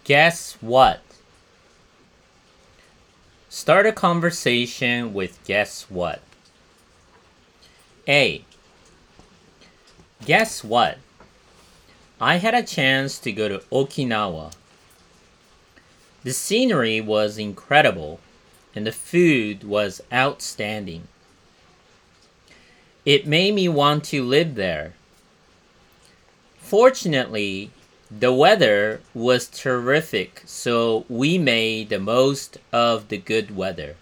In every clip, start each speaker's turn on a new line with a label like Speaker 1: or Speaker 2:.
Speaker 1: Guess what? Start a conversation with guess what. A. Guess what? I had a chance to go to Okinawa. The scenery was incredible and the food was outstanding. It made me want to live there. Fortunately, the weather was terrific, so we made the most of the good weather.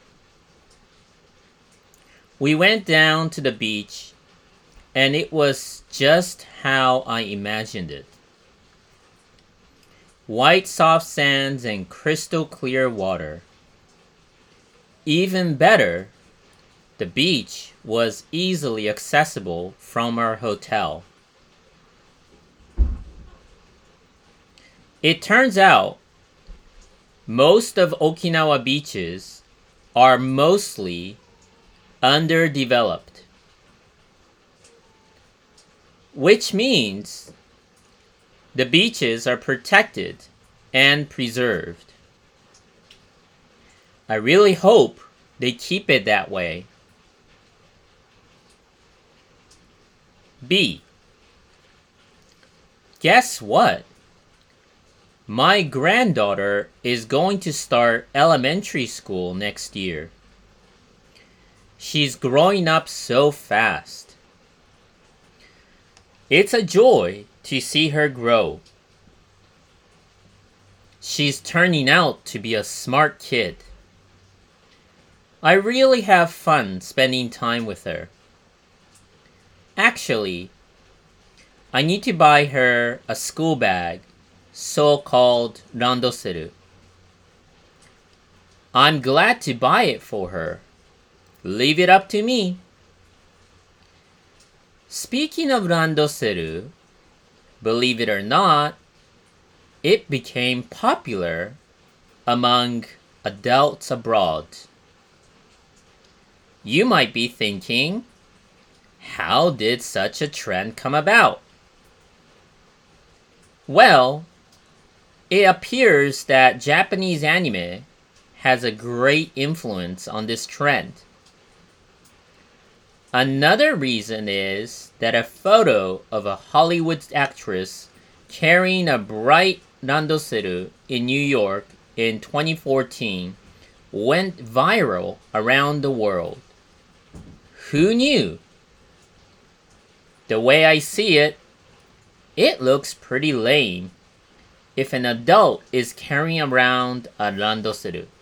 Speaker 1: We went down to the beach, and it was just how I imagined it. White soft sands and crystal clear water. Even better, the beach was easily accessible from our hotel. It turns out most of Okinawa beaches are mostly underdeveloped, which means the beaches are protected and preserved. I really hope they keep it that way. B. Guess what? My granddaughter is going to start elementary school next year. She's growing up so fast. It's a joy to see her grow. She's turning out to be a smart kid. I really have fun spending time with her. Actually, I need to buy her a school bag, so-called randoseru. I'm glad to buy it for her. Leave it up to me. Speaking of randoseru, believe it or not, it became popular among adults abroad. You might be thinking, how did such a trend come about? Well, it appears that Japanese anime has a great influence on this trend. Another reason is that a photo of a Hollywood actress carrying a bright randoseru in New York in 2014 went viral around the world. Who knew? The way I see it, it looks pretty lame if an adult is carrying around a randoseru.